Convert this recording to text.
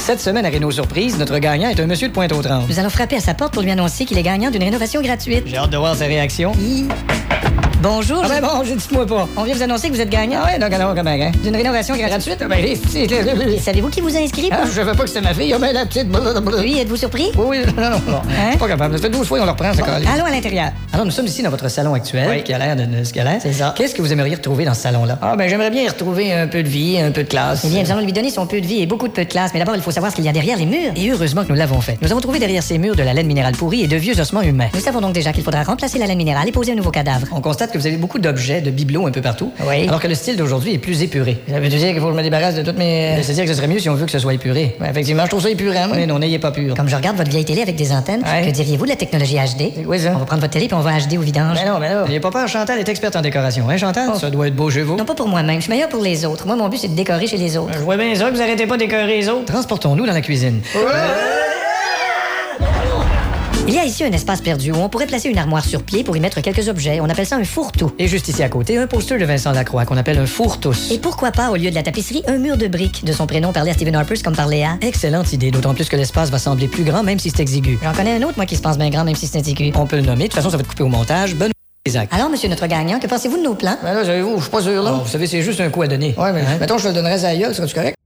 Cette semaine à Réno Surprise, notre gagnant est un monsieur de Pointe-aux-Trembles. Nous allons frapper à sa porte pour lui annoncer qu'il est gagnant d'une rénovation gratuite. J'ai hâte de voir sa réaction. Bonjour. Ah ben bon, dites-moi pas. On vient vous annoncer que vous êtes gagnant. Ah ouais, donc alors, comment, hein? D'une rénovation gratuite. Ben, Et savez-vous qui vous a inscrit? ah, je savais pas que c'était ma fille. Ah ben, la petite... Oui, êtes-vous surpris? Oui, non. Hein? Pas capable. Ça fait 12 fois qu'on le reprend, ce colis. Allons à l'intérieur. Alors, nous sommes ici dans votre salon actuel, qui a l'air de ce qu'il a l'air. C'est ça. Qu'est-ce que vous aimeriez retrouver dans ce salon-là? Ah, ben, j'aimerais bien y retrouver un peu de vie, un peu de classe. Eh bien, nous allons lui donner son peu de vie et beaucoup de peu de classe. Mais d'abord, il faut savoir ce qu'il y a derrière les murs. Et heureusement que nous l'avons fait. Nous avons trouvé derrière ces murs de la laine minérale pourrie et de vieux ossements humains. Nous savons donc déjà qu'il faudra remplacer la laine minérale et poser un nouveau cadavre. On constate que vous avez beaucoup d'objets, de bibelots un peu partout. Oui. Alors que le style d'aujourd'hui est plus épuré. Ça veut dire qu'il faut que je me débarrasse de toutes mes... C'est-à-dire que ce serait mieux si on veut que ce soit épuré. Ouais, effectivement, je trouve ça épurant. Oui, non, n'ayez pas pur. Comme je regarde votre vieille télé avec des antennes, Ouais. que diriez-vous de la technologie HD? C'est quoi ça? On va prendre votre télé puis on va HD au vidange. Mais non. N'ayez pas peur, Chantal est experte en décoration. Hein, Chantal? Ça doit être beau chez vous. Non, pas pour moi-même. Je suis meilleur pour les autres. Moi, mon but, c'est de décorer chez les autres. Je vois bien ça que vous arrêtez pas de décorer les autres. Transportons-nous dans la cuisine. Il y a ici un espace perdu où on pourrait placer une armoire sur pied pour y mettre quelques objets. On appelle ça un fourre-tout. Et juste ici à côté, un poster de Vincent Lacroix qu'on appelle un fourre-tous. Et pourquoi pas, au lieu de la tapisserie, un mur de briques? De son prénom, parler à Stephen Harper comme par Léa. Excellente idée, d'autant plus que l'espace va sembler plus grand même si c'est exigu. J'en connais un autre, moi, qui se pense bien grand, même si c'est indiqué. On peut le nommer, de toute façon ça va être coupé au montage. Bonne Isaac. Alors, monsieur notre gagnant, que pensez-vous de nos plans? Ben là, savez-vous, je suis pas sûr, là. Vous savez, c'est juste un coup à donner. Ouais, mais mettons, je te le donnerais à la gueule, serais-tu correct?